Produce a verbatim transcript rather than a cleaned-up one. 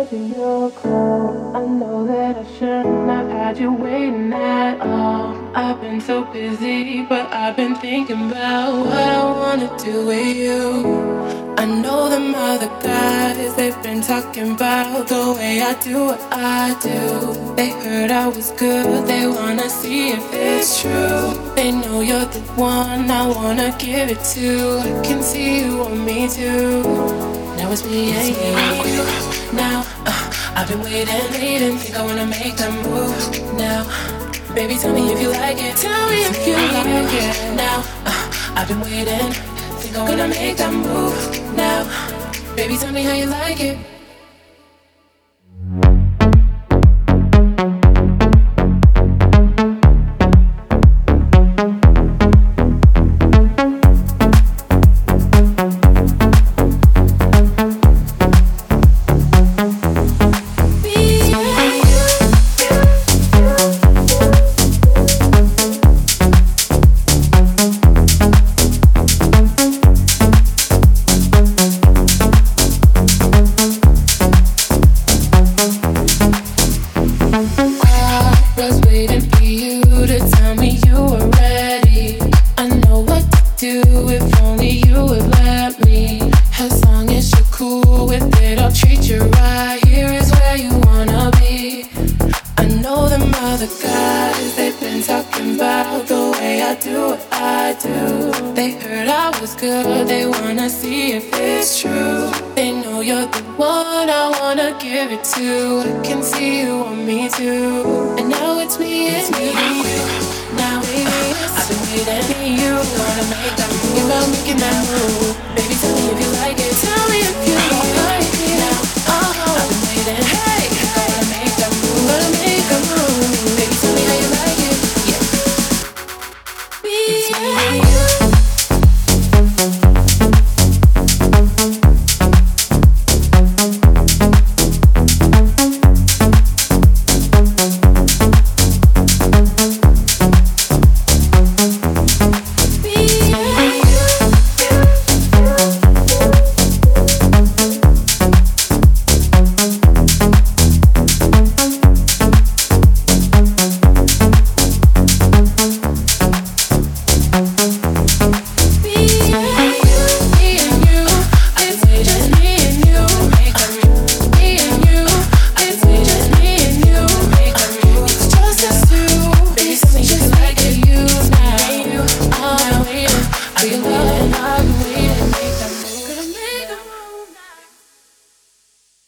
in your call. I know that I shouldn't have had you waiting at all. I've been so busy, but I've been thinking about what I wanna do with you. I know them other guys, they've been talking about the way I do what I do. They heard I was good, they wanna see if it's true. They know you're the one I wanna give it to. I can see you want me too. Now it's me and you. Now, uh, I've been waiting, waiting, think I wanna make that move. Now, baby, tell me if you like it. Tell me if you like it. Now, uh, I've been waiting, think I wanna make that move. Now, baby, tell me how you like it. Now, baby, I've been waiting for you. Wanna make that move, about making that move.